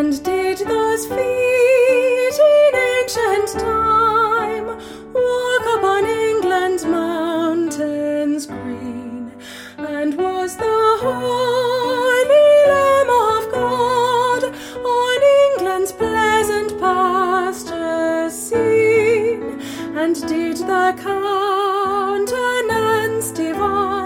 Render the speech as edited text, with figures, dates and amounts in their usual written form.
And did those feet in ancient time walk upon England's mountains green? And was the holy Lamb of God on England's pleasant pastures seen? And did the countenance divine